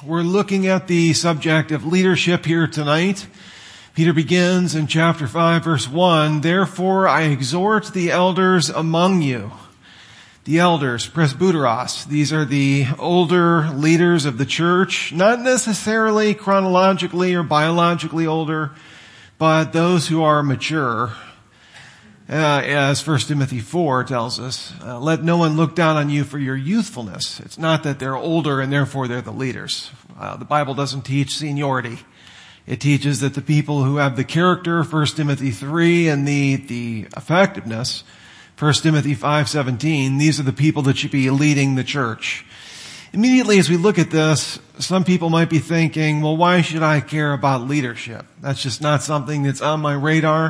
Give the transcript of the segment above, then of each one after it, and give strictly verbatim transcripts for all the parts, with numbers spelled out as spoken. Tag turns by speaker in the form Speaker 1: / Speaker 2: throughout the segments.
Speaker 1: We're looking at the subject of leadership here tonight. Peter begins in chapter five, verse one, "Therefore I exhort the elders among you." The elders, presbyteros, these are the older leaders of the church, not necessarily chronologically or biologically older, but those who are mature. Uh, as First Timothy four tells us, uh, let no one look down on you for your youthfulness. It's not that they're older and therefore they're the leaders. Uh, the Bible doesn't teach seniority. It teaches that the people who have the character, First Timothy three, and the, the effectiveness, First Timothy five seventeen, these are the people that should be leading the church. Immediately as we look at this, some people might be thinking, well, why should I care about leadership? That's just not something that's on my radar.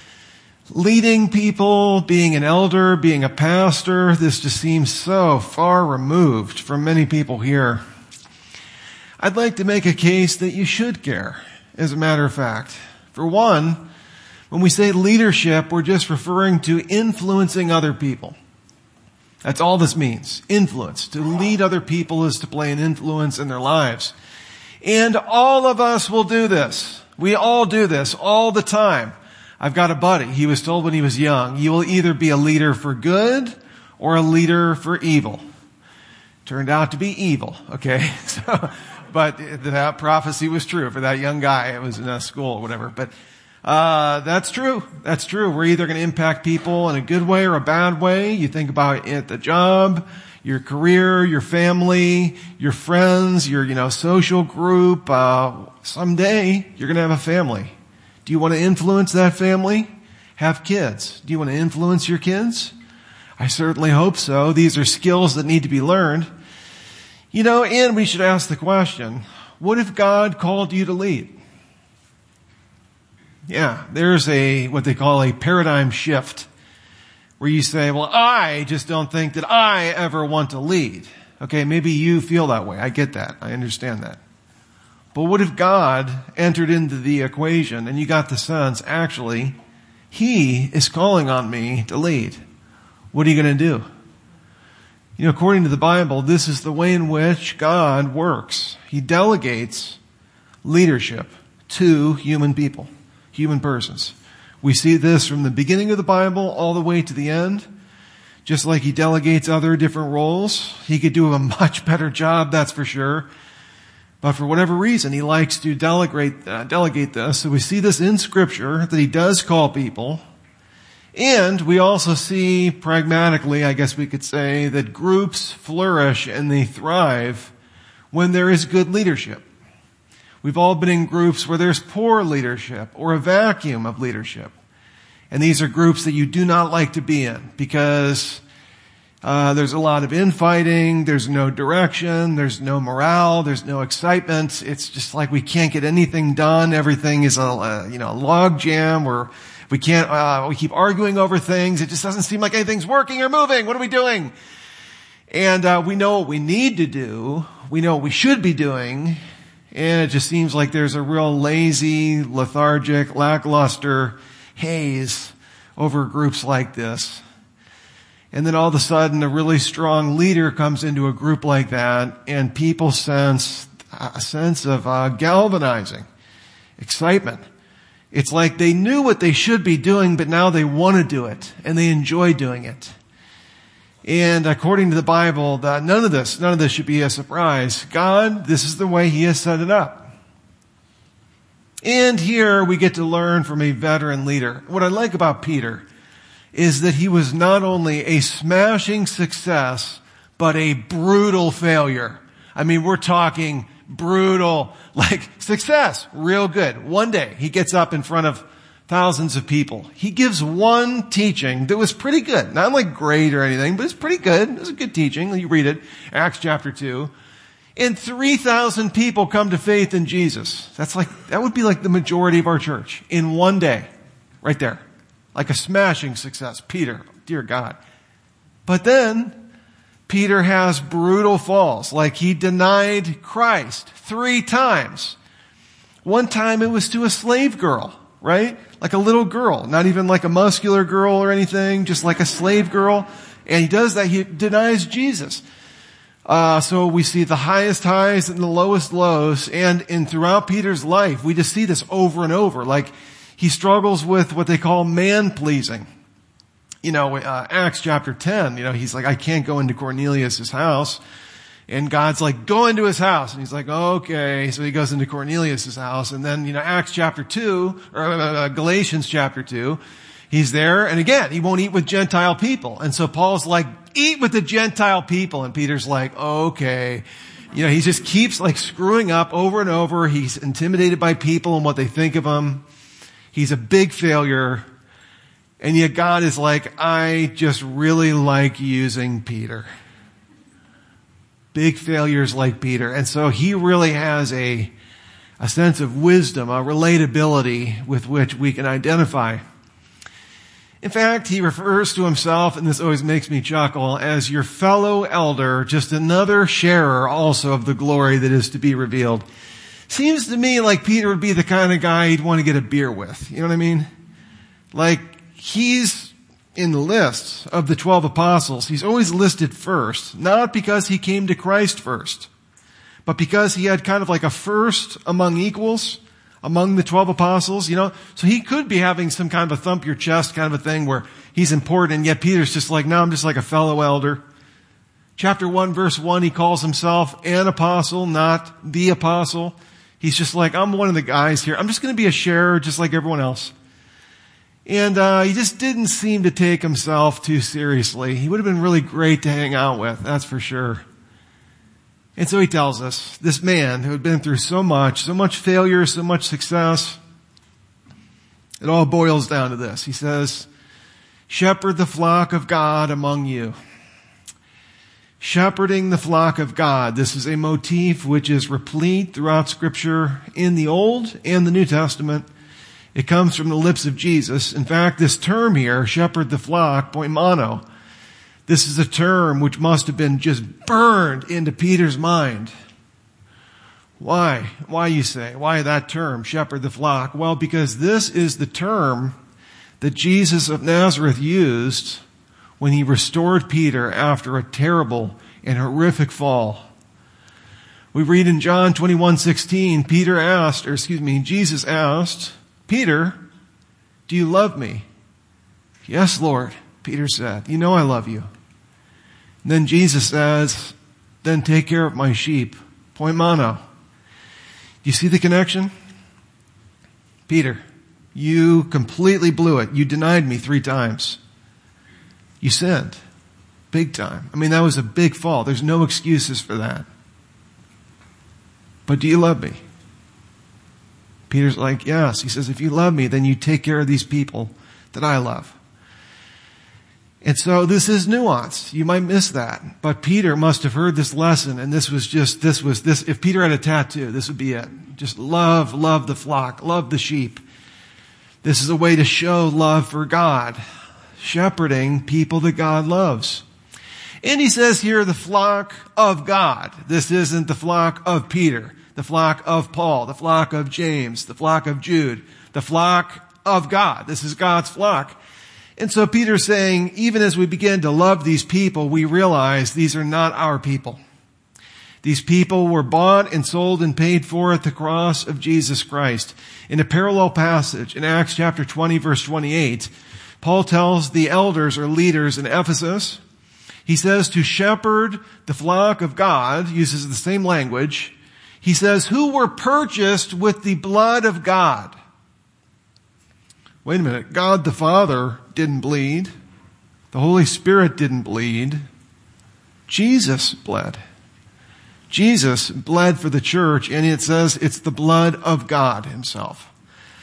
Speaker 1: Leading people, being an elder, being a pastor, this just seems so far removed from many people here. I'd like to make a case that you should care, as a matter of fact. For one, when we say leadership, we're just referring to influencing other people. That's all this means. Influence. To lead other people is to play an influence in their lives. And all of us will do this. We all do this all the time. I've got a buddy. He was told when he was young, you will either be a leader for good or a leader for evil. Turned out to be evil, okay? So, but that prophecy was true for that young guy. It was in a school or whatever. But uh that's true. That's true. We're either going to impact people in a good way or a bad way. You think about it, the job, your career, your family, your friends, your, you know, social group. Uh someday you're going to have a family. Do you want to influence that family? Have kids. Do you want to influence your kids? I certainly hope so. These are skills that need to be learned. You know, and we should ask the question, what if God called you to lead? Yeah, there's a, what they call a paradigm shift, where you say, well, I just don't think that I ever want to lead. Okay, maybe you feel that way. I get that. I understand that. But what if God entered into the equation and you got the sense, actually, He is calling on me to lead? What are you going to do? You know, according to the Bible, this is the way in which God works. He delegates leadership to human people, human persons. We see this from the beginning of the Bible all the way to the end. Just like He delegates other different roles, He could do a much better job, that's for sure. But for whatever reason, He likes to delegate, uh, delegate this. So we see this in Scripture, that He does call people. And we also see, pragmatically, I guess we could say, that groups flourish and they thrive when there is good leadership. We've all been in groups where there's poor leadership or a vacuum of leadership. And these are groups that you do not like to be in because Uh, there's a lot of infighting, there's no direction, there's no morale, there's no excitement. It's just like we can't get anything done. Everything is a, uh, you know, a log jam where we can't, uh, we keep arguing over things. It just doesn't seem like anything's working or moving. What are we doing? And, uh, we know what we need to do. We know what we should be doing. And it just seems like there's a real lazy, lethargic, lackluster haze over groups like this. And then all of a sudden a really strong leader comes into a group like that and people sense a sense of uh, galvanizing, excitement. It's like they knew what they should be doing, but now they want to do it and they enjoy doing it. And according to the Bible, that none of this, none of this should be a surprise. God, this is the way He has set it up. And here we get to learn from a veteran leader. What I like about Peter is that he was not only a smashing success, but a brutal failure. I mean, we're talking brutal, like success, real good. One day he gets up in front of thousands of people. He gives one teaching that was pretty good. Not like great or anything, but it's pretty good. It was a good teaching. You read it, Acts chapter two. And three thousand people come to faith in Jesus. That's like, that would be like the majority of our church in one day. Right there. Like a smashing success. Peter, dear God. But then, Peter has brutal falls. Like he denied Christ three times. One time it was to a slave girl, right? Like a little girl. Not even like a muscular girl or anything. Just like a slave girl. And he does that. He denies Jesus. Uh, so we see the highest highs and the lowest lows, and in throughout Peter's life, we just see this over and over. Like, he struggles with what they call man-pleasing. You know, uh, Acts chapter ten, you know, he's like, I can't go into Cornelius' house. And God's like, go into his house. And he's like, okay. So he goes into Cornelius' house. And then, you know, Acts chapter two, or uh, Galatians chapter two, he's there. And again, he won't eat with Gentile people. And so Paul's like, eat with the Gentile people. And Peter's like, okay. You know, he just keeps like screwing up over and over. He's intimidated by people and what they think of him. He's a big failure. And yet God is like, I just really like using Peter. Big failures like Peter. And so he really has a, a sense of wisdom, a relatability with which we can identify. In fact, he refers to himself, and this always makes me chuckle, as your fellow elder, just another sharer also of the glory that is to be revealed. Seems to me like Peter would be the kind of guy you'd want to get a beer with. You know what I mean? Like, he's in the list of the twelve apostles. He's always listed first, not because he came to Christ first, but because he had kind of like a first among equals among the twelve apostles, you know. So he could be having some kind of a thump your chest kind of a thing where he's important, and yet Peter's just like, no, I'm just like a fellow elder. Chapter one, verse one, he calls himself an apostle, not the apostle. He's just like, I'm one of the guys here. I'm just going to be a sharer just like everyone else. And uh he just didn't seem to take himself too seriously. He would have been really great to hang out with, that's for sure. And so he tells us, this man who had been through so much, so much failure, so much success, it all boils down to this. He says, shepherd the flock of God among you. Shepherding the flock of God. This is a motif which is replete throughout Scripture in the Old and the New Testament. It comes from the lips of Jesus. In fact, this term here, shepherd the flock, poimano, this is a term which must have been just burned into Peter's mind. Why? Why, you say? Why that term, shepherd the flock? Well, because this is the term that Jesus of Nazareth used when he restored Peter after a terrible and horrific fall. We read in John twenty-one sixteen, Peter asked, or excuse me, Jesus asked, Peter, do you love me? Yes, Lord, Peter said. You know I love you. And then Jesus says, then take care of my sheep. Poimano. You see the connection? Peter, you completely blew it. You denied me three times. You sinned. Big time. I mean, that was a big fall. There's no excuses for that. But do you love me? Peter's like, yes. He says, if you love me, then you take care of these people that I love. And so this is nuance. You might miss that. But Peter must have heard this lesson, and this was just, this was this, if Peter had a tattoo, this would be it. Just love, love the flock, love the sheep. This is a way to show love for God. Shepherding people that God loves. And he says here, the flock of God. This isn't the flock of Peter. The flock of Paul, the flock of James, the flock of Jude, the flock of God. This is God's flock. And so Peter's saying, even as we begin to love these people, we realize these are not our people. These people were bought and sold and paid for at the cross of Jesus Christ. In a parallel passage in Acts chapter twenty, verse twenty-eight, Paul tells the elders or leaders in Ephesus, he says to shepherd the flock of God, uses the same language. He says, who were purchased with the blood of God. Wait a minute. God the Father didn't bleed. The Holy Spirit didn't bleed. Jesus bled. Jesus bled for the church, and it says it's the blood of God himself.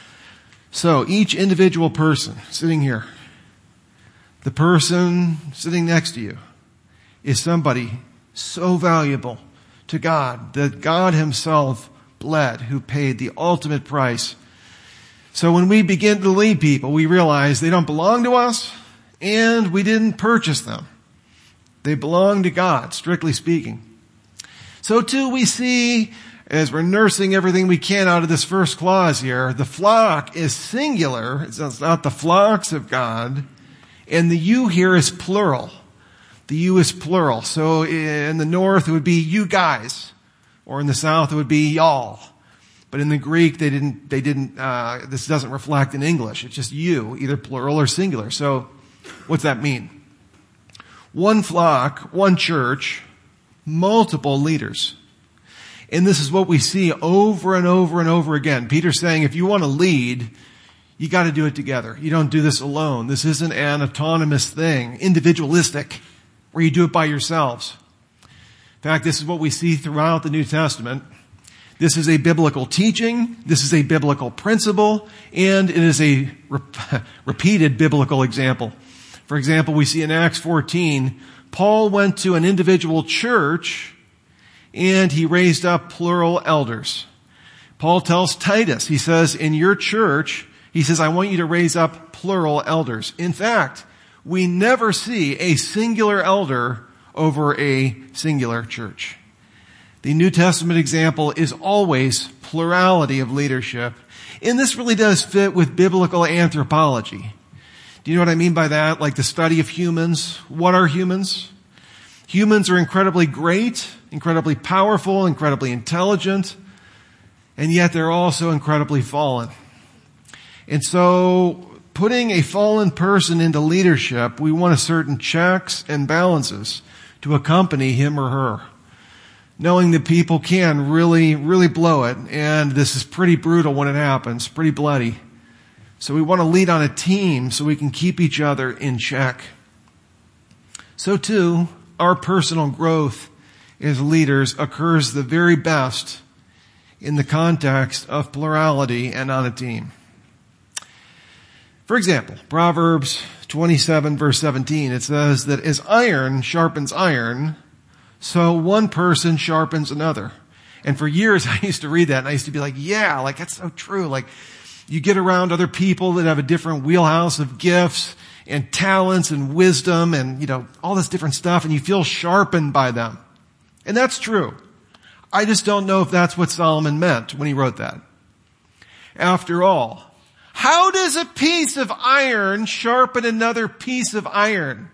Speaker 1: So each individual person sitting here, the person sitting next to you, is somebody so valuable to God that God himself bled, who paid the ultimate price. So when we begin to lead people, we realize they don't belong to us, and we didn't purchase them. They belong to God, strictly speaking. So too we see, as we're nursing everything we can out of this first clause here, the flock is singular. It's not the flocks of God. And the you here is plural. The you is plural. So in the north, it would be you guys. Or in the south, it would be y'all. But in the Greek, they didn't, they didn't, uh, this doesn't reflect in English. It's just you, either plural or singular. So what's that mean? One flock, one church, multiple leaders. And this is what we see over and over and over again. Peter's saying if you want to lead, you got to do it together. You don't do this alone. This isn't an autonomous thing, individualistic, where you do it by yourselves. In fact, this is what we see throughout the New Testament. This is a biblical teaching. This is a biblical principle. And it is a rep- repeated biblical example. For example, we see in Acts fourteen, Paul went to an individual church and he raised up plural elders. Paul tells Titus, he says, in your church, he says, I want you to raise up plural elders. In fact, we never see a singular elder over a singular church. The New Testament example is always plurality of leadership. And this really does fit with biblical anthropology. Do you know what I mean by that? Like the study of humans. What are humans? Humans are incredibly great, incredibly powerful, incredibly intelligent, and yet they're also incredibly fallen. And so putting a fallen person into leadership, we want a certain checks and balances to accompany him or her. Knowing that people can really, really blow it, and this is pretty brutal when it happens, pretty bloody. So we want to lead on a team so we can keep each other in check. So too, our personal growth as leaders occurs the very best in the context of plurality and on a team. For example, Proverbs twenty-seven verse seventeen, it says that as iron sharpens iron, so one person sharpens another. And for years I used to read that and I used to be like, yeah, like that's so true. Like you get around other people that have a different wheelhouse of gifts and talents and wisdom and, you know, all this different stuff, and you feel sharpened by them. And that's true. I just don't know if that's what Solomon meant when he wrote that. After all, how does a piece of iron sharpen another piece of iron?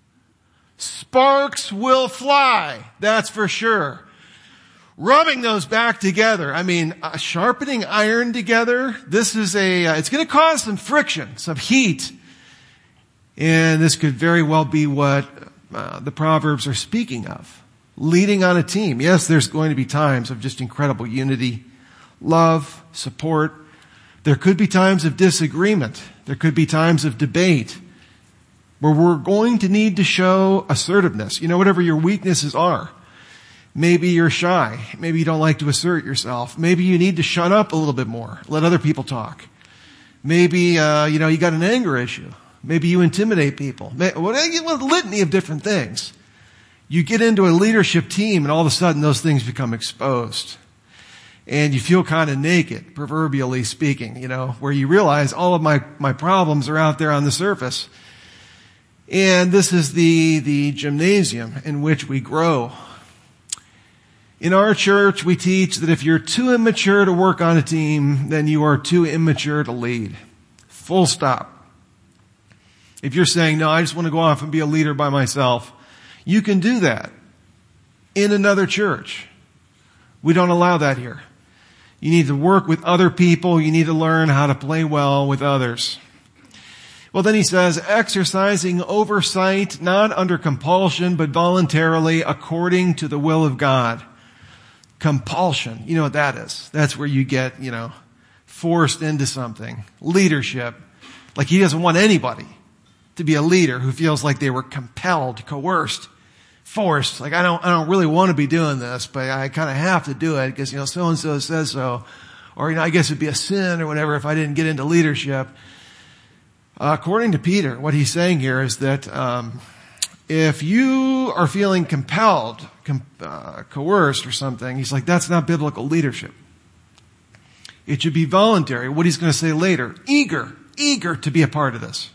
Speaker 1: Sparks will fly, that's for sure. Rubbing those back together, I mean, uh, sharpening iron together, this is a, uh, it's going to cause some friction, some heat. And this could very well be what uh, the Proverbs are speaking of. Leading on a team. Yes, there's going to be times of just incredible unity, love, support. There could be times of disagreement. There could be times of debate where we're going to need to show assertiveness. You know, whatever your weaknesses are. Maybe you're shy. Maybe you don't like to assert yourself. Maybe you need to shut up a little bit more. Let other people talk. Maybe, uh, you know, you got an anger issue. Maybe you intimidate people. What a litany of different things. You get into a leadership team and all of a sudden those things become exposed. And you feel kind of naked, proverbially speaking, you know, where you realize all of my, my problems are out there on the surface. And this is the, the gymnasium in which we grow. In our church, we teach that if you're too immature to work on a team, then you are too immature to lead. Full stop. If you're saying, no, I just want to go off and be a leader by myself, you can do that in another church. We don't allow that here. You need to work with other people. You need to learn how to play well with others. Well, then he says, exercising oversight, not under compulsion, but voluntarily according to the will of God. Compulsion. You know what that is? That's where you get, you know, forced into something. Leadership. Like he doesn't want anybody to be a leader who feels like they were compelled, coerced, forced. Like I don't, I don't really want to be doing this, but I kind of have to do it because, you know, so and so says so. Or, you know, I guess it'd be a sin or whatever if I didn't get into leadership. Uh, according to Peter, what he's saying here is that, um, if you are feeling compelled, com- uh, coerced or something, he's like, that's not biblical leadership. It should be voluntary. What he's going to say later, eager, eager to be a part of this.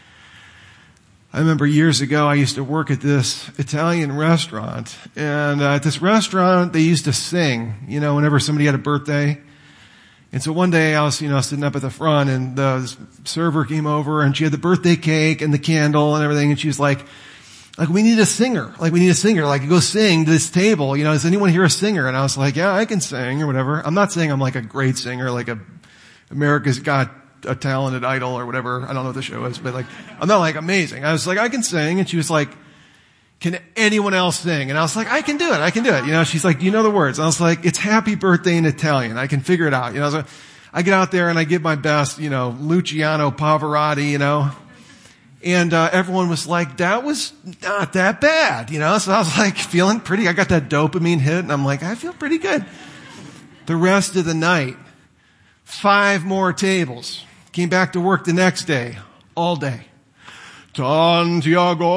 Speaker 1: I remember years ago, I used to work at this Italian restaurant, and uh, at this restaurant, they used to sing, you know, whenever somebody had a birthday. And so one day I was, you know, sitting up at the front, and the server came over, and she had the birthday cake and the candle and everything, and she was like, Like, we need a singer. Like, we need a singer. Like, go sing to this table. You know, does anyone hear a singer? And I was like, yeah, I can sing or whatever. I'm not saying I'm like a great singer, like a America's Got a Talented Idol or whatever. I don't know what the show is, but like, I'm not like amazing. I was like, I can sing. And she was like, can anyone else sing? And I was like, I can do it. I can do it. You know, she's like, do you know the words? And I was like, it's Happy Birthday in Italian. I can figure it out. You know, so I get out there and I give my best, you know, Luciano Pavarotti, you know. And uh, everyone was like, that was not that bad, you know. So I was like feeling pretty, I got that dopamine hit and I'm like, I feel pretty good. The rest of the night, five more tables. Came back to work the next day, all day. Tantiagore,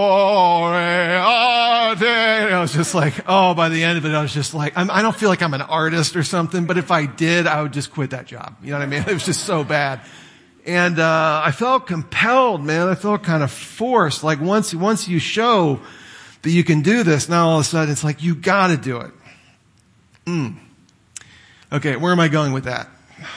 Speaker 1: I was just like, oh, by the end of it, I was just like, I'm, I don't feel like I'm an artist or something, but if I did, I would just quit that job. You know what I mean? It was just so bad. And, uh, I felt compelled, man. I felt kind of forced. Like once, once you show that you can do this, now all of a sudden it's like, you gotta do it. Mm. Okay, where am I going with that?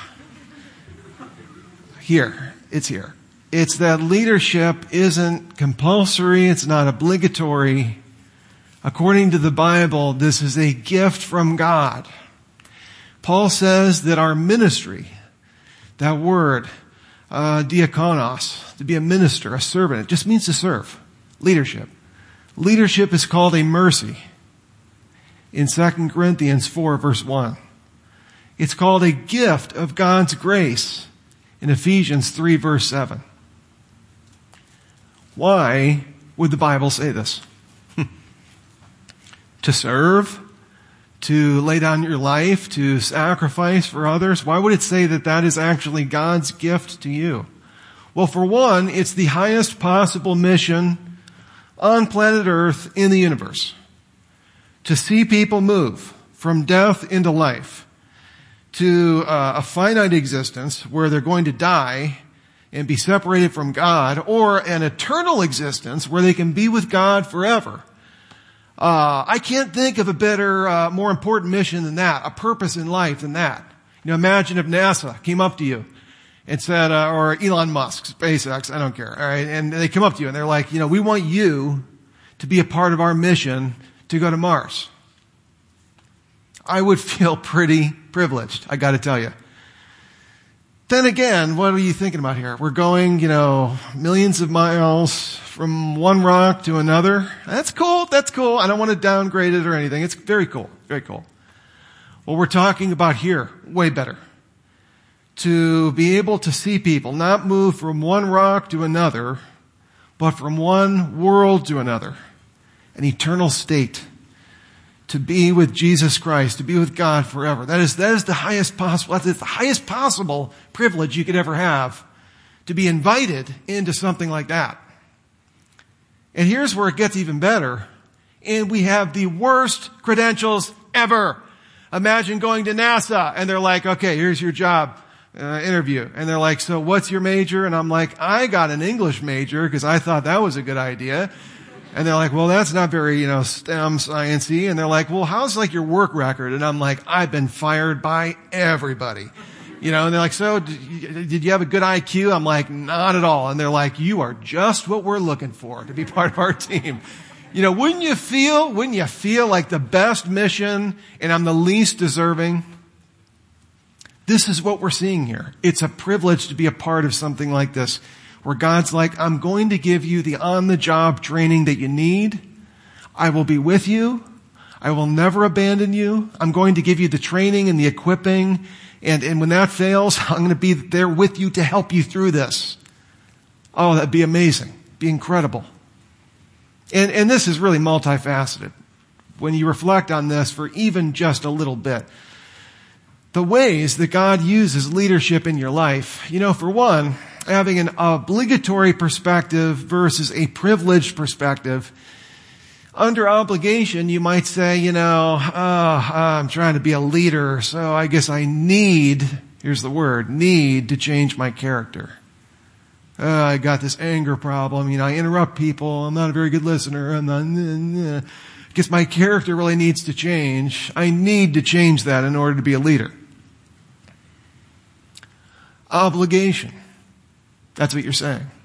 Speaker 1: Here. It's here. It's that leadership isn't compulsory. It's not obligatory. According to the Bible, this is a gift from God. Paul says that our ministry, that word, uh, diakonos, to be a minister, a servant, it just means to serve. Leadership. Leadership is called a mercy. In Second Corinthians four verse one. It's called a gift of God's grace. In Ephesians three verse seven. Why would the Bible say this? To serve? To lay down your life? To sacrifice for others? Why would it say that that is actually God's gift to you? Well, for one, it's the highest possible mission on planet Earth in the universe. To see people move from death into life. To uh, a finite existence where they're going to die and be separated from God, or an eternal existence where they can be with God forever. Uh, I can't think of a better, uh, more important mission than that, a purpose in life than that. You know, imagine if NASA came up to you and said, uh, or Elon Musk, SpaceX, I don't care, all right, and they come up to you and they're like, you know, we want you to be a part of our mission to go to Mars. I would feel pretty privileged, I gotta tell you. Then again, what are you thinking about here? We're going, you know, millions of miles from one rock to another. That's cool, that's cool. I don't want to downgrade it or anything. It's very cool, very cool. What we're talking about here, way better. To be able to see people, not move from one rock to another, but from one world to another. An eternal state. To be with Jesus Christ, to be with God forever. That is, that is the highest possible, that is the highest possible privilege you could ever have. To be invited into something like that. And here's where it gets even better. And we have the worst credentials ever. Imagine going to NASA and they're like, okay, here's your job uh, interview. And they're like, so what's your major? And I'm like, I got an English major because I thought that was a good idea. And they're like, well, that's not very, you know, STEM, science-y. And they're like, well, how's like your work record? And I'm like, I've been fired by everybody. You know, and they're like, so did you have a good I Q? I'm like, not at all. And they're like, you are just what we're looking for to be part of our team. You know, wouldn't you feel, wouldn't you feel like the best mission and I'm the least deserving? This is what we're seeing here. It's a privilege to be a part of something like this. Where God's like, I'm going to give you the on-the-job training that you need. I will be with you. I will never abandon you. I'm going to give you the training and the equipping. And, and when that fails, I'm going to be there with you to help you through this. Oh, that'd be amazing. Be incredible. And, and this is really multifaceted. When you reflect on this for even just a little bit. The ways that God uses leadership in your life. You know, for one, having an obligatory perspective versus a privileged perspective. Under obligation, you might say, you know, oh, I'm trying to be a leader, so I guess I need, here's the word, need to change my character. Uh, I got this anger problem, you know, I interrupt people, I'm not a very good listener, I'm not, I guess my character really needs to change. I need to change that in order to be a leader. Obligation. That's what you're saying.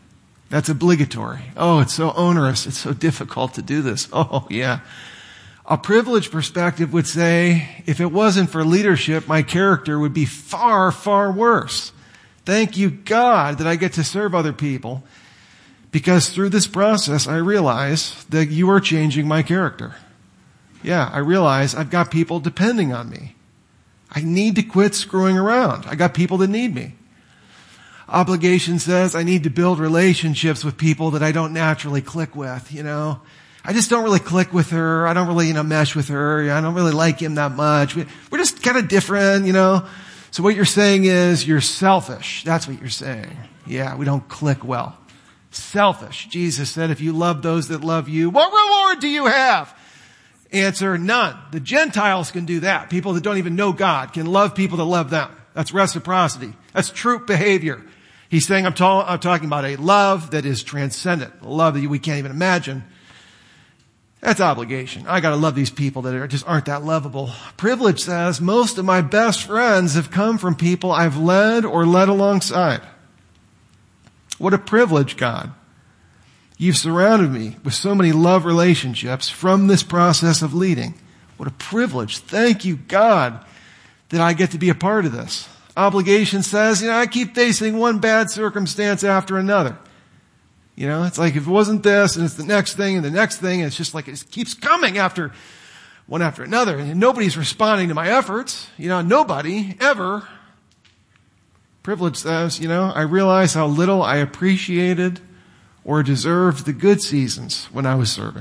Speaker 1: That's obligatory. Oh, it's so onerous. It's so difficult to do this. Oh, yeah. A privileged perspective would say, if it wasn't for leadership, my character would be far, far worse. Thank you, God, that I get to serve other people, because through this process, I realize that you are changing my character. Yeah, I realize I've got people depending on me. I need to quit screwing around. I got people that need me. Obligation says I need to build relationships with people that I don't naturally click with, you know. I just don't really click with her. I don't really, you know, mesh with her. I don't really like him that much. We're just kind of different, you know. So what you're saying is you're selfish. That's what you're saying. Yeah, we don't click well. Selfish. Jesus said, if you love those that love you, what reward do you have? Answer, none. The Gentiles can do that. People that don't even know God can love people that love them. That's reciprocity. That's troop behavior. He's saying, I'm, ta- I'm talking about a love that is transcendent, a love that we can't even imagine. That's obligation. I gotta love these people that are, just aren't that lovable. Privilege says, most of my best friends have come from people I've led or led alongside. What a privilege, God. You've surrounded me with so many love relationships from this process of leading. What a privilege. Thank you, God, that I get to be a part of this. Obligation says, you know, I keep facing one bad circumstance after another. You know, it's like if it wasn't this and it's the next thing and the next thing, and it's just like it just keeps coming after one after another, and nobody's responding to my efforts. You know, nobody ever. Privilege says, you know, I realize how little I appreciated or deserved the good seasons when I was serving.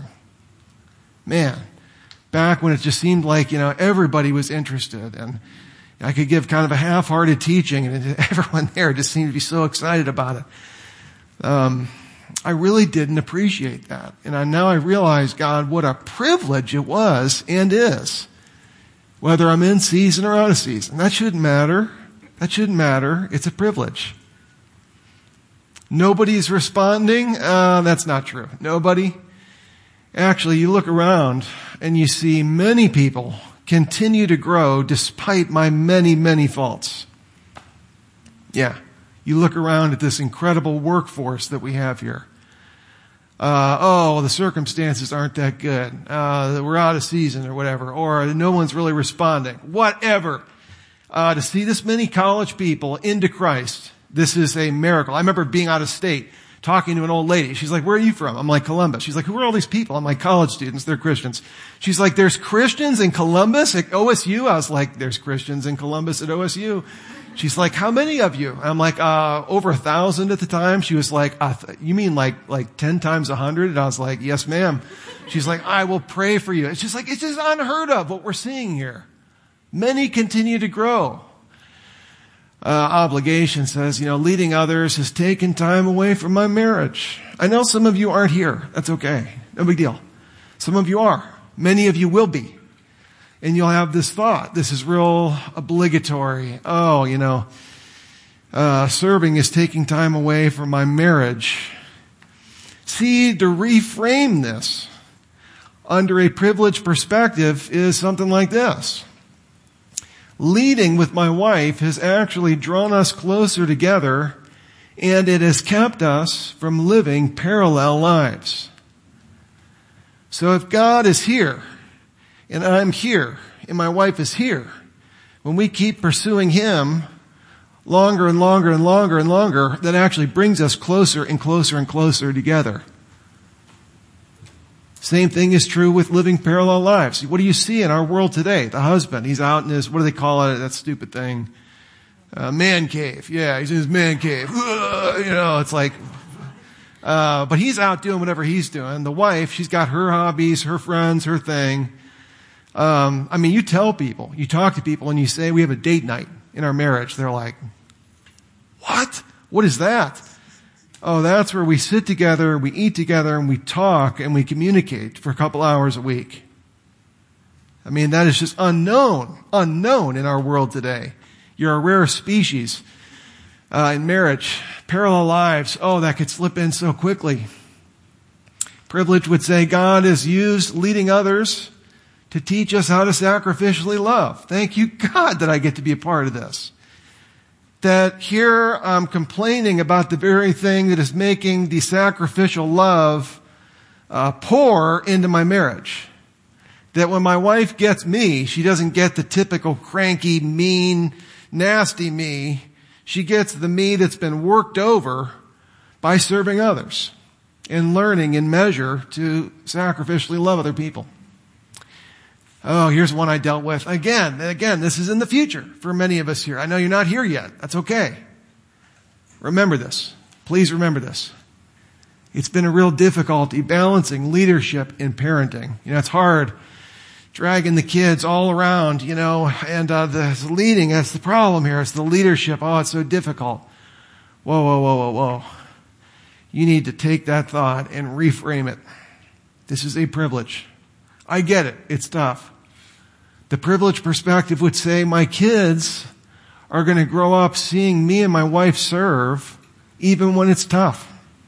Speaker 1: Man, back when it just seemed like, you know, everybody was interested, and I could give kind of a half-hearted teaching, and everyone there just seemed to be so excited about it. Um, I really didn't appreciate that. And I, now I realize, God, what a privilege it was and is. Whether I'm in season or out of season. That shouldn't matter. That shouldn't matter. It's a privilege. Nobody's responding? Uh, that's not true. Nobody. Actually, you look around and you see many people continue to grow despite my many, many faults. Yeah. You look around at this incredible workforce that we have here. Uh, oh, the circumstances aren't that good. Uh, we're out of season or whatever. Or no one's really responding. Whatever. Uh, to see this many college people into Christ, this is a miracle. I remember being out of state, talking to an old lady. She's like, where are you from? I'm like, Columbus. She's like, who are all these people? I'm like, college students. They're Christians. She's like, there's Christians in Columbus at O S U? I was like, there's Christians in Columbus at O S U. She's like, how many of you? I'm like, uh, over a thousand at the time. She was like, uh, th- you mean like, like ten times a hundred? And I was like, yes, ma'am. She's like, I will pray for you. It's just like, it's just unheard of what we're seeing here. Many continue to grow. Uh, obligation says, you know, leading others has taken time away from my marriage. I know some of you aren't here. That's okay. No big deal. Some of you are. Many of you will be. And you'll have this thought. This is real obligatory. Oh, you know, uh, serving is taking time away from my marriage. See, to reframe this under a privileged perspective is something like this. Leading with my wife has actually drawn us closer together, and it has kept us from living parallel lives. So if God is here, and I'm here, and my wife is here, when we keep pursuing Him longer and longer and longer and longer, that actually brings us closer and closer and closer together. Same thing is true with living parallel lives. What do you see in our world today? The husband, he's out in his, what do they call it, that stupid thing? Uh, man cave. Yeah, he's in his man cave. Ugh, you know, it's like, uh, but he's out doing whatever he's doing. The wife, she's got her hobbies, her friends, her thing. Um, I mean, you tell people, you talk to people and you say, we have a date night in our marriage. They're like, what? What is that? Oh, that's where we sit together, we eat together, and we talk, and we communicate for a couple hours a week. I mean, that is just unknown, unknown in our world today. You're a rare species uh, in marriage. Parallel lives, oh, that could slip in so quickly. Privilege would say God has used leading others to teach us how to sacrificially love. Thank you, God, that I get to be a part of this. that here I'm complaining about the very thing that is making the sacrificial love uh, pour into my marriage. That when my wife gets me, she doesn't get the typical cranky, mean, nasty me. She gets the me that's been worked over by serving others and learning in measure to sacrificially love other people. Oh, here's one I dealt with. Again, again, this is in the future for many of us here. I know you're not here yet. That's okay. Remember this. Please remember this. It's been a real difficulty balancing leadership in parenting. You know, it's hard dragging the kids all around, you know, and uh, the leading, that's the problem here. It's the leadership. Oh, it's so difficult. Whoa, whoa, whoa, whoa, whoa. You need to take that thought and reframe it. This is a privilege. I get it. It's tough. The privileged perspective would say my kids are going to grow up seeing me and my wife serve even when it's tough.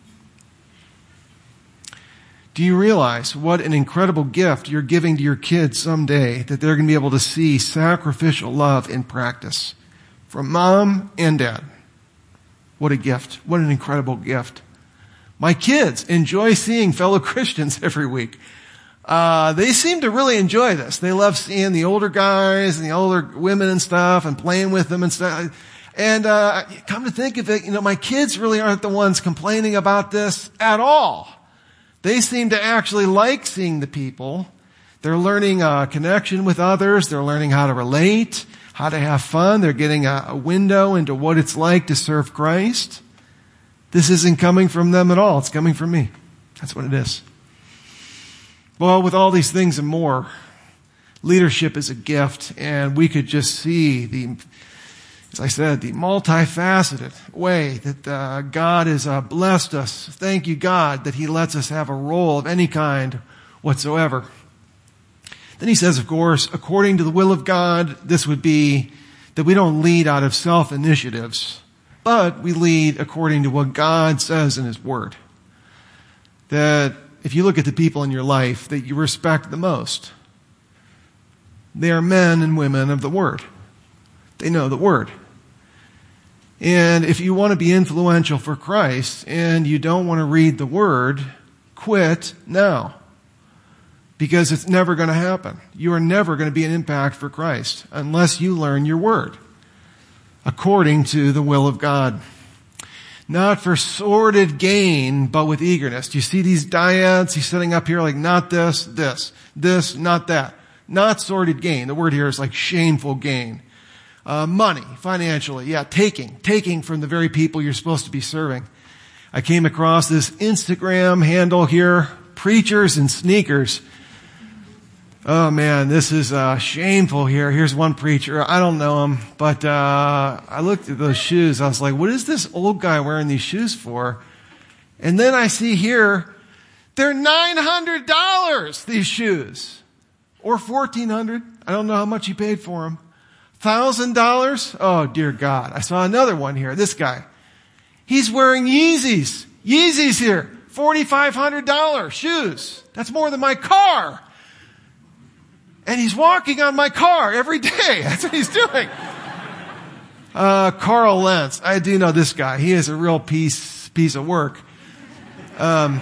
Speaker 1: Do you realize what an incredible gift you're giving to your kids someday, that they're going to be able to see sacrificial love in practice from mom and dad? What a gift. What an incredible gift. My kids enjoy seeing fellow Christians every week. Uh, they seem to really enjoy this. They love seeing the older guys and the older women and stuff and playing with them and stuff. And, uh, come to think of it, you know, my kids really aren't the ones complaining about this at all. They seem to actually like seeing the people. They're learning a connection with others. They're learning how to relate, how to have fun. They're getting a, a window into what it's like to serve Christ. This isn't coming from them at all. It's coming from me. That's what it is. Well, with all these things and more, leadership is a gift, and we could just see the, as I said, the multifaceted way that uh, God has uh, blessed us. Thank you, God, that He lets us have a role of any kind whatsoever. Then He says, of course, according to the will of God, this would be that we don't lead out of self-initiatives, but we lead according to what God says in His Word. That if you look at the people in your life that you respect the most, they are men and women of the Word. They know the Word. And if you want to be influential for Christ and you don't want to read the Word, quit now. Because it's never going to happen. You are never going to be an impact for Christ unless you learn your Word according to the will of God. Not for sordid gain, but with eagerness. Do you see these dyads? He's sitting up here like, not this, this, this, not that. Not sordid gain. The word here is like shameful gain. Uh, money, financially. Yeah, taking. Taking from the very people you're supposed to be serving. I came across this Instagram handle here, Preachers and Sneakers. Oh man, this is uh, shameful here. Here's one preacher. I don't know him, but uh, I looked at those shoes. I was like, what is this old guy wearing these shoes for? And then I see here, they're nine hundred dollars, these shoes. Or fourteen hundred dollars. I don't know how much he paid for them. one thousand dollars? Oh dear God. I saw another one here. This guy. He's wearing Yeezys. Yeezys here. four thousand five hundred dollars shoes. That's more than my car. And he's walking on my car every day. That's what he's doing. Uh, Carl Lentz. I do know this guy. He is a real piece, piece of work. Um,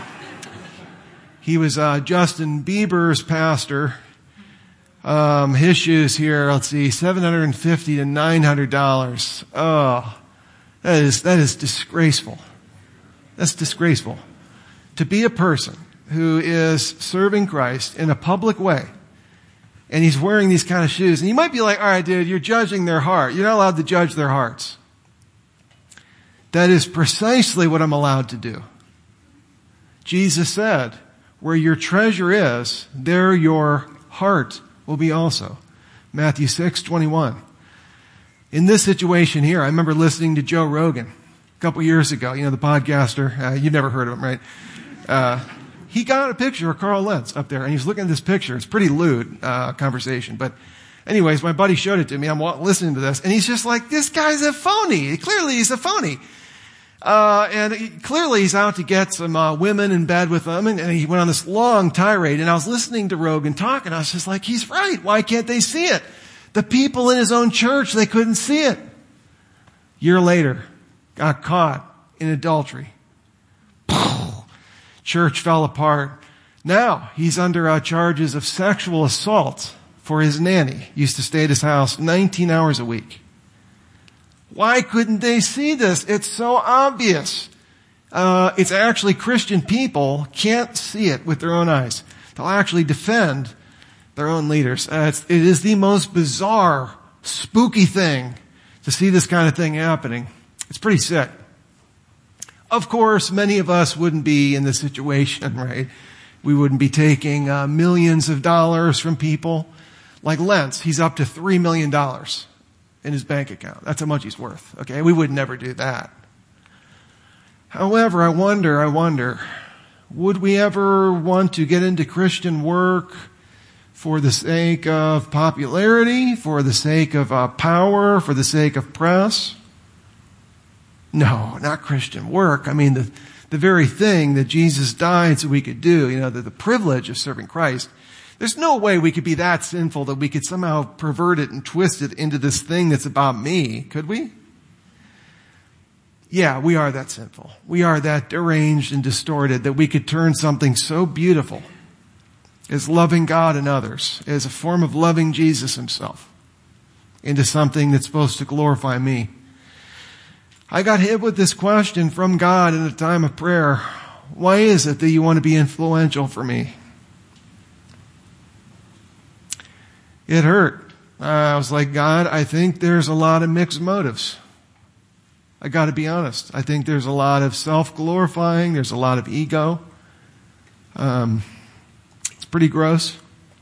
Speaker 1: he was, uh, Justin Bieber's pastor. Um, his shoes here, let's see, seven hundred fifty to nine hundred dollars. Oh, that is, that is disgraceful. That's disgraceful. To be a person who is serving Christ in a public way, and he's wearing these kind of shoes. And you might be like, all right, dude, you're judging their heart. You're not allowed to judge their hearts. That is precisely what I'm allowed to do. Jesus said, where your treasure is, there your heart will be also. Matthew six twenty-one. In this situation here, I remember listening to Joe Rogan a couple years ago. You know, the podcaster. Uh, you've never heard of him, right? Uh, He got a picture of Carl Lentz up there, and he's looking at this picture. It's a pretty lewd uh, conversation. But anyways, my buddy showed it to me. I'm listening to this, and he's just like, this guy's a phony. Clearly he's a phony. Uh, and he, clearly he's out to get some uh, women in bed with them, and, and he went on this long tirade. And I was listening to Rogan talk, and I was just like, he's right. Why can't they see it? The people in his own church, they couldn't see it. Year later, got caught in adultery. Church fell apart. Now he's under uh, charges of sexual assault for his nanny. Used to stay at his house nineteen hours a week. Why couldn't they see this? It's so obvious. Uh, it's actually Christian people can't see it with their own eyes. They'll actually defend their own leaders. Uh, it's, it is the most bizarre, spooky thing to see this kind of thing happening. It's pretty sick. Of course, many of us wouldn't be in this situation, right? We wouldn't be taking uh, millions of dollars from people. Like Lentz, he's up to three million dollars in his bank account. That's how much he's worth. Okay, we would never do that. However, I wonder, I wonder, would we ever want to get into Christian work for the sake of popularity, for the sake of uh, power, for the sake of press? No, not Christian work. I mean, the, the very thing that Jesus died so we could do, you know, the, the privilege of serving Christ. There's no way we could be that sinful that we could somehow pervert it and twist it into this thing that's about me, could we? Yeah, we are that sinful. We are that deranged and distorted that we could turn something so beautiful as loving God and others, as a form of loving Jesus himself, into something that's supposed to glorify me. I got hit with this question from God in a time of prayer. Why is it that you want to be influential for me? It hurt. Uh, I was like, God, I think there's a lot of mixed motives. I got to be honest. I think there's a lot of self-glorifying. There's a lot of ego. Um, it's pretty gross.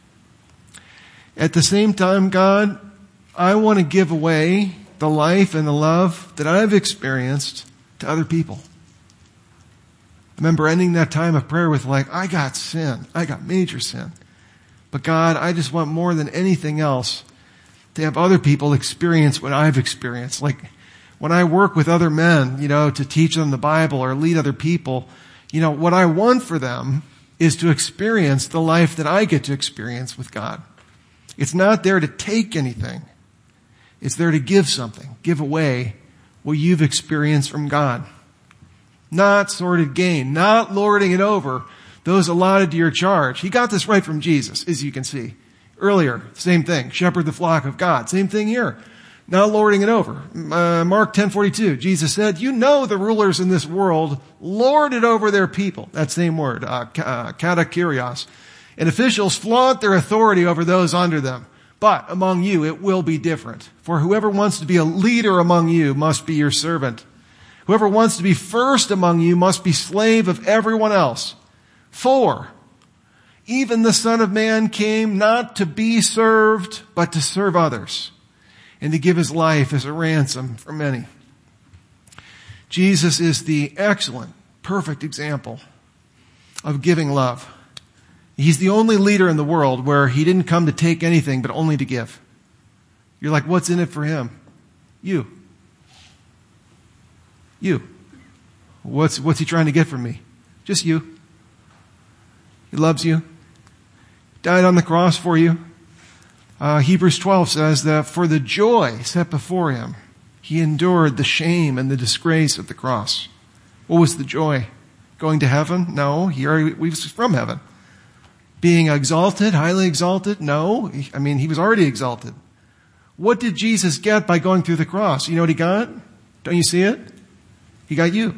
Speaker 1: At the same time, God, I want to give away the life and the love that I've experienced to other people. I remember ending that time of prayer with like, I got sin. I got major sin. But God, I just want more than anything else to have other people experience what I've experienced. Like when I work with other men, you know, to teach them the Bible or lead other people, you know, what I want for them is to experience the life that I get to experience with God. It's not there to take anything. It's there to give something, give away what you've experienced from God. Not sordid gain, not lording it over those allotted to your charge. He got this right from Jesus, as you can see. Earlier, same thing. Shepherd the flock of God. Same thing here. Not lording it over. Uh, Mark ten forty-two, Jesus said, you know the rulers in this world lord it over their people. That same word, uh, uh, katakurios. And officials flaunt their authority over those under them. But among you, it will be different. For whoever wants to be a leader among you must be your servant. Whoever wants to be first among you must be slave of everyone else. For even the Son of Man came not to be served, but to serve others, and to give his life as a ransom for many. Jesus is the excellent, perfect example of giving love. He's the only leader in the world where he didn't come to take anything, but only to give. You're like, what's in it for him? You. You. What's, what's he trying to get from me? Just you. He loves you. Died on the cross for you. Uh, Hebrews twelve says that for the joy set before him, he endured the shame and the disgrace of the cross. What was the joy? Going to heaven? No, he already, we was from heaven. Being exalted, highly exalted? No, I mean, he was already exalted. What did Jesus get by going through the cross? You know what he got? Don't you see it? He got you.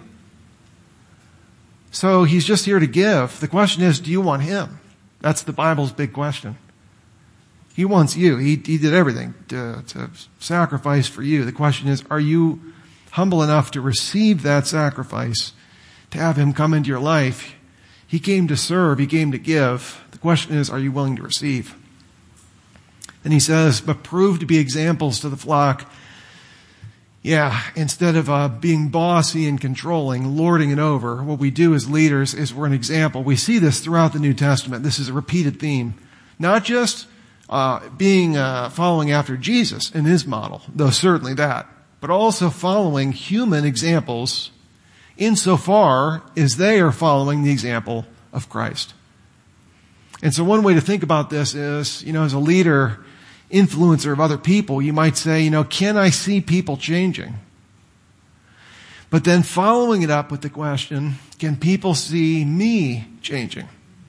Speaker 1: So he's just here to give. The question is, do you want him? That's the Bible's big question. He wants you. He, he did everything to, to sacrifice for you. The question is, are you humble enough to receive that sacrifice, to have him come into your life? He came to serve. He came to give. The question is, are you willing to receive? And he says, but prove to be examples to the flock. Yeah, instead of uh, being bossy and controlling, lording it over, what we do as leaders is we're an example. We see this throughout the New Testament. This is a repeated theme. Not just uh, being uh, following after Jesus in his model, though certainly that, but also following human examples insofar as they are following the example of Christ. And so one way to think about this is, you know, as a leader, influencer of other people, you might say, you know, can I see people changing? But then following it up with the question, can people see me changing?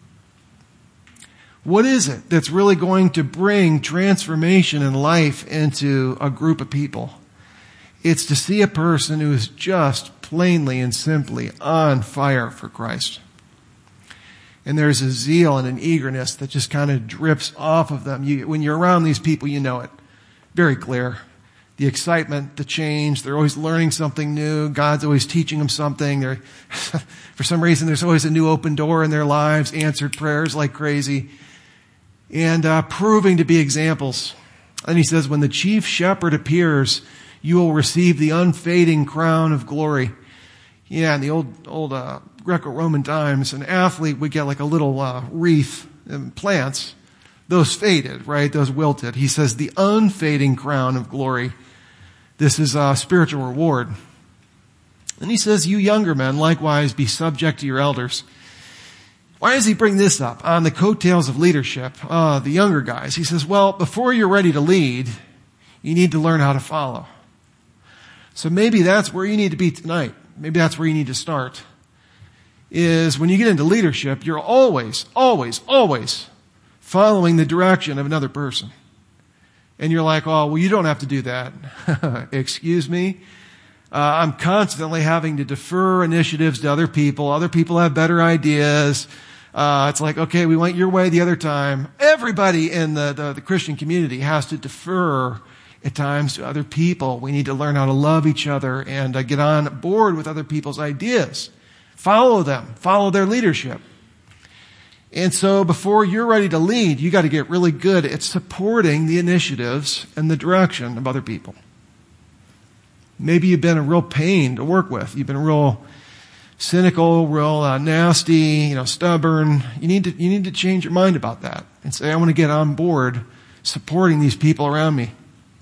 Speaker 1: What is it that's really going to bring transformation in life into a group of people? It's to see a person who is just plainly and simply on fire for Christ. And there's a zeal and an eagerness that just kind of drips off of them. You, when you're around these people, you know it. Very clear. The excitement, the change, they're always learning something new. God's always teaching them something. They're, for some reason, there's always a new open door in their lives, answered prayers like crazy, and uh, proving to be examples. And he says, when the chief shepherd appears, you will receive the unfading crown of glory. Yeah, in the old, old, uh, Greco-Roman times, an athlete would get like a little, uh, wreath and plants. Those faded, right? Those wilted. He says the unfading crown of glory. This is a spiritual reward. And he says, you younger men, likewise be subject to your elders. Why does he bring this up on the coattails of leadership? Uh, the younger guys. He says, well, before you're ready to lead, you need to learn how to follow. So maybe that's where you need to be tonight. Maybe that's where you need to start. Is when you get into leadership, you're always, always, always following the direction of another person. And you're like, oh, well, you don't have to do that. Excuse me? Uh, I'm constantly having to defer initiatives to other people. Other people have better ideas. Uh, it's like, okay, we went your way the other time. Everybody in the, the, the Christian community has to defer at times to other people. We need to learn how to love each other and uh, get on board with other people's ideas. Follow them. Follow their leadership. And so before you're ready to lead, you got to get really good at supporting the initiatives and the direction of other people. Maybe you've been a real pain to work with. You've been real cynical, real uh, nasty, you know, stubborn. You need to, you need to change your mind about that and say, I want to get on board supporting these people around me.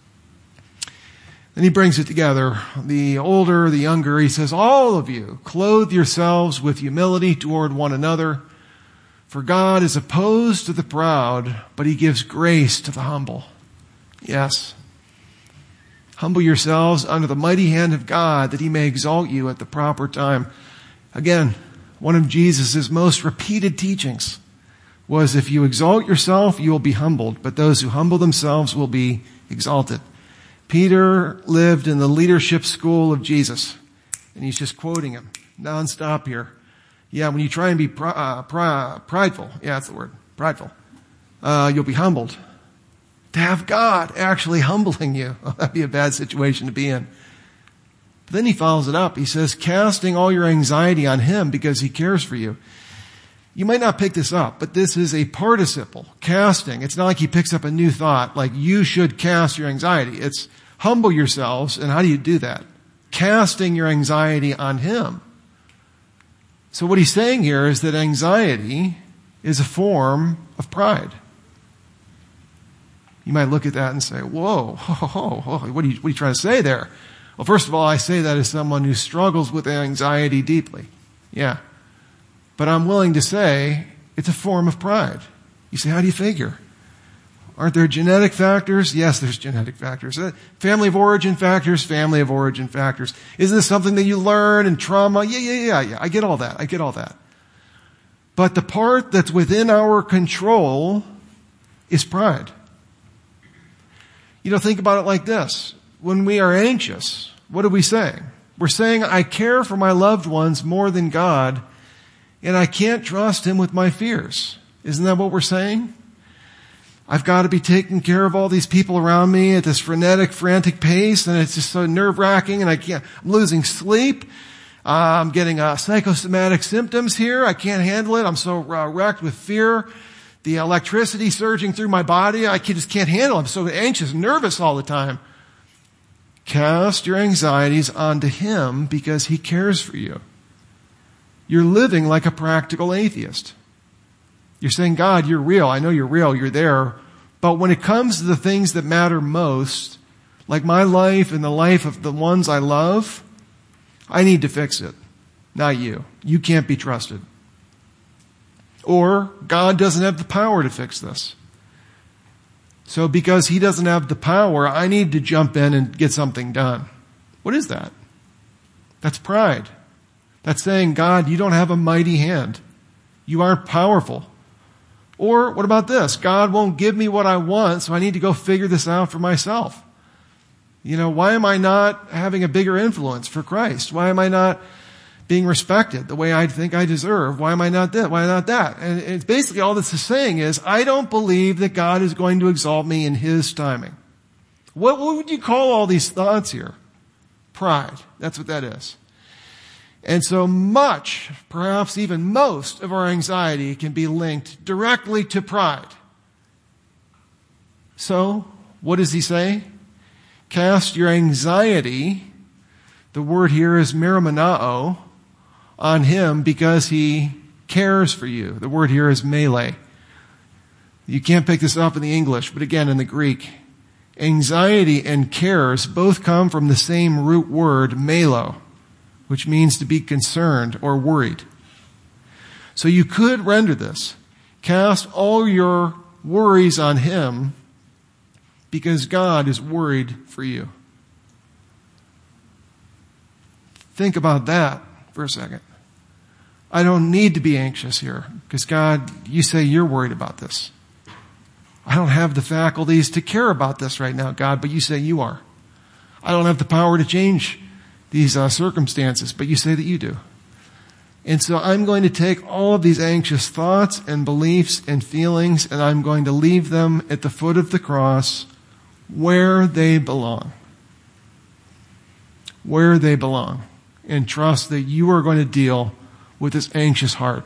Speaker 1: Then he brings it together. The older, the younger, he says, all of you, clothe yourselves with humility toward one another. For God is opposed to the proud, but he gives grace to the humble. Yes. Humble yourselves under the mighty hand of God, that he may exalt you at the proper time. Again, one of Jesus' most repeated teachings was, if you exalt yourself, you will be humbled, but those who humble themselves will be exalted. Peter lived in the leadership school of Jesus, and he's just quoting him nonstop here. Yeah, when you try and be pri- uh, pri- prideful, yeah, that's the word, prideful, uh, you'll be humbled. To have God actually humbling you, well, that'd be a bad situation to be in. But then he follows it up. He says, casting all your anxiety on him because he cares for you. You might not pick this up, but this is a participle, casting. It's not like he picks up a new thought, like you should cast your anxiety. It's humble yourselves, and how do you do that? Casting your anxiety on him. So what he's saying here is that anxiety is a form of pride. You might look at that and say, whoa, ho, ho, ho, what are you, what are you trying to say there? Well, first of all, I say that as someone who struggles with anxiety deeply. Yeah. But I'm willing to say it's a form of pride. You say, how do you figure? Aren't there genetic factors? Yes, there's genetic factors. Family of origin factors, family of origin factors. Isn't this something that you learn in trauma? Yeah, yeah, yeah, yeah. I get all that. I get all that. But the part that's within our control is pride. You know, think about it like this. When we are anxious, what are we saying? We're saying, I care for my loved ones more than God, and I can't trust him with my fears. Isn't that what we're saying? I've got to be taking care of all these people around me at this frenetic, frantic pace, and it's just so nerve-wracking, and I can't, I'm losing sleep. Uh, I'm getting uh, psychosomatic symptoms here. I can't handle it. I'm so uh, wrecked with fear. The electricity surging through my body, I can, just can't handle it. I'm so anxious and nervous all the time. Cast your anxieties onto him because he cares for you. You're living like a practical atheist. You're saying, God, you're real. I know you're real. You're there. But when it comes to the things that matter most, like my life and the life of the ones I love, I need to fix it. Not you. You can't be trusted. Or God doesn't have the power to fix this. So because he doesn't have the power, I need to jump in and get something done. What is that? That's pride. That's saying, God, you don't have a mighty hand. You aren't powerful. Or what about this? God won't give me what I want, so I need to go figure this out for myself. You know, why am I not having a bigger influence for Christ? Why am I not being respected the way I think I deserve? Why am I not that? Why not that? And it's basically all this is saying is, I don't believe that God is going to exalt me in His timing. What, what would you call all these thoughts here? Pride. That's what that is. And so much, perhaps even most of our anxiety can be linked directly to pride. So, what does he say? Cast your anxiety, the word here is meromenao, on Him because He cares for you. The word here is mele. You can't pick this up in the English, but again in the Greek. Anxiety and cares both come from the same root word, melo, which means to be concerned or worried. So you could render this, cast all your worries on Him because God is worried for you. Think about that for a second. I don't need to be anxious here because God, you say you're worried about this. I don't have the faculties to care about this right now, God, but you say you are. I don't have the power to change these uh, circumstances, but you say that you do. And so I'm going to take all of these anxious thoughts and beliefs and feelings, and I'm going to leave them at the foot of the cross where they belong. Where they belong. And trust that you are going to deal with this anxious heart.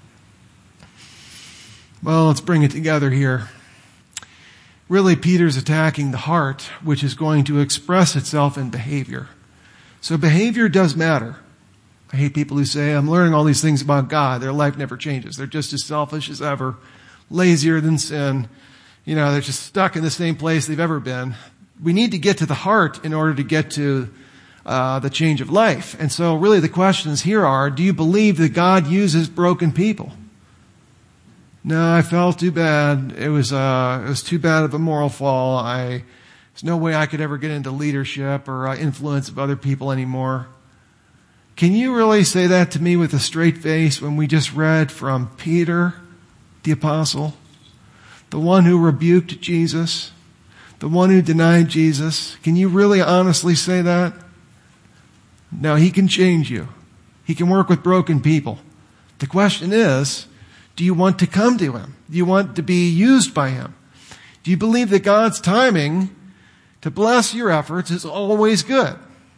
Speaker 1: Well, let's bring it together here. Really, Peter's attacking the heart, which is going to express itself in behavior. So behavior does matter. I hate people who say, I'm learning all these things about God. Their life never changes. They're just as selfish as ever, lazier than sin. You know, they're just stuck in the same place they've ever been. We need to get to the heart in order to get to uh, the change of life. And so really the questions here are, do you believe that God uses broken people? No, I felt too bad. It was, uh, it was too bad of a moral fall. I, there's no way I could ever get into leadership or uh, influence of other people anymore. Can you really say that to me with a straight face when we just read from Peter, the apostle, the one who rebuked Jesus, the one who denied Jesus? Can you really honestly say that? No, He can change you. He can work with broken people. The question is, do you want to come to Him? Do you want to be used by Him? Do you believe that God's timing to bless your efforts is always good?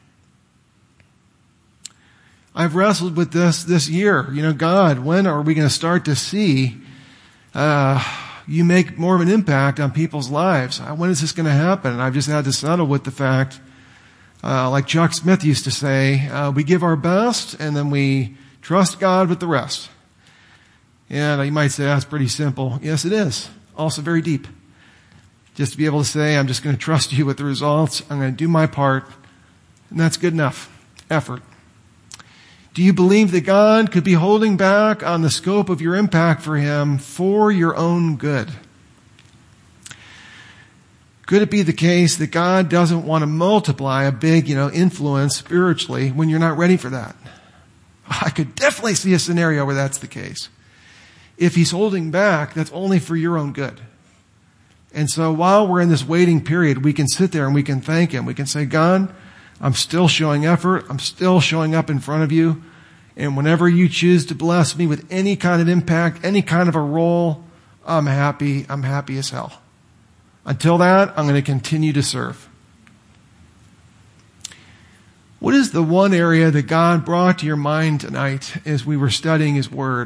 Speaker 1: I've wrestled with this this year. You know, God, when are we going to start to see uh you make more of an impact on people's lives? When is this going to happen? And I've just had to settle with the fact, uh like Chuck Smith used to say, uh we give our best and then we trust God with the rest. And you might say, that's pretty simple. Yes, it is. Also very deep. Just to be able to say, I'm just going to trust you with the results. I'm going to do my part. And that's good enough effort. Do you believe that God could be holding back on the scope of your impact for Him for your own good? Could it be the case that God doesn't want to multiply a big, you know, influence spiritually when you're not ready for that? I could definitely see a scenario where that's the case. If He's holding back, that's only for your own good. And so while we're in this waiting period, we can sit there and we can thank Him. We can say, God, I'm still showing effort. I'm still showing up in front of you. And whenever you choose to bless me with any kind of impact, any kind of a role, I'm happy. I'm happy as hell. Until that, I'm going to continue to serve. What is the one area that God brought to your mind tonight as we were studying His Word?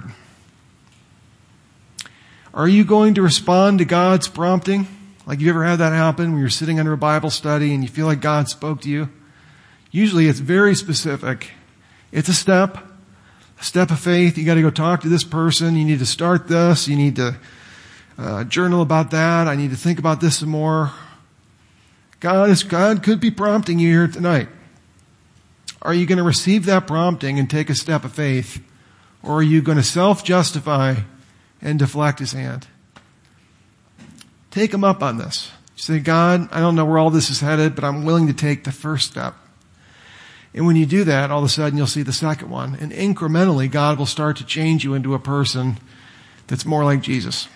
Speaker 1: Are you going to respond to God's prompting? Like, you ever had that happen when you're sitting under a Bible study and you feel like God spoke to you? Usually it's very specific. It's a step, a step of faith. You got to go talk to this person. You need to start this. You need to uh, journal about that. I need to think about this some more. God is, God could be prompting you here tonight. Are you going to receive that prompting and take a step of faith? Or are you going to self-justify and deflect His hand? Take Him up on this. Say, God, I don't know where all this is headed, but I'm willing to take the first step. And when you do that, all of a sudden you'll see the second one. And incrementally, God will start to change you into a person that's more like Jesus.